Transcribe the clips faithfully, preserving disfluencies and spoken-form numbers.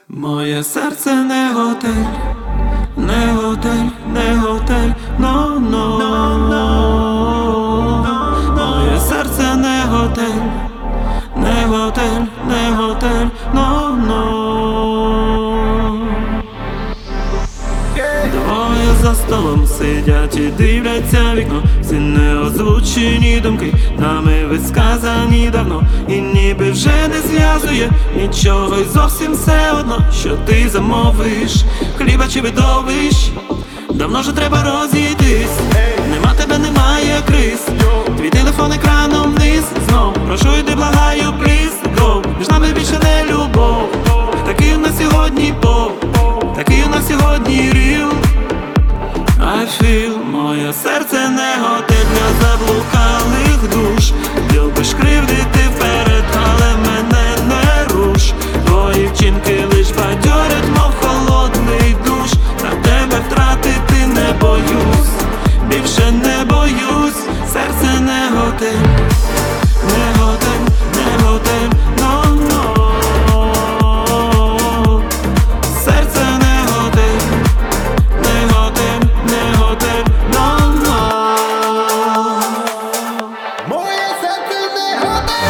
Моє серце не готель, не готель, не готель, но, но, но. Моє серце не готель, не готель, не готель, но, но. Двоє за столом сидять і дивляться в вікно. Всі неозвучені думки, нами висказані давно. І ніби вже не зв'язує нічого, й зовсім все одно, що ти замовиш, хліба чи видовищ. Давно вже треба розійтись, нема тебе, немає криз. Твій телефон екраном вниз, знов прошу, йди, благаю, please go. Між нами більше не любов, такий у нас сьогодні поп, такий у нас сьогодні ріл. I feel, моє серце не готель для заблукалих душ. Любиш кривдити вперед, але мене не руш. Твої вчинки лиш бадьорять, мов холодний душ. На тебе втратити не боюсь, більше не боюсь. Серце не готель, не готель, не готель, но, но. Серце не готель, не готель, не готель, но, но. Моє серце не готель.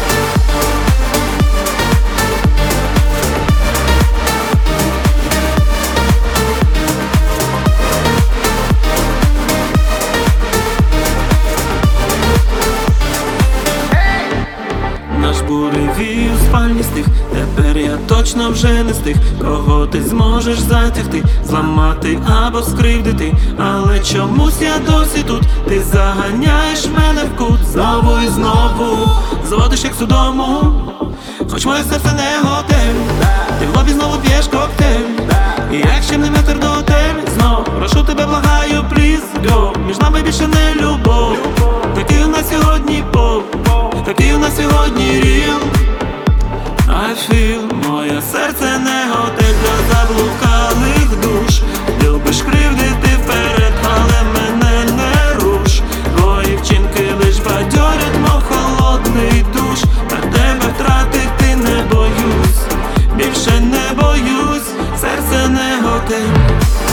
Наш буревій у спальні стих. Тепер я точно вже не з тих, кого ти зможеш затягти, зламати або скривдити. Але чомусь я досі тут. Ти заганяєш мене в кут знову і знову, зводиш як судому. Хоч моє серце не готель, ти в лобі знову п'єш коктейль. І як ще не метр до готель, знов прошу тебе, благаю, please go. Між нами більше не любов, такий у нас сьогодні поп, такий у нас сьогодні ріл. I feel, моє серце не готель для заблукалих душ. Любиш кривдити вперед, але мене не руш. Твої вчинки лиш бадьорять, мов холодний душ. На тебе втратити не боюсь, більше не боюсь. Серце не готель.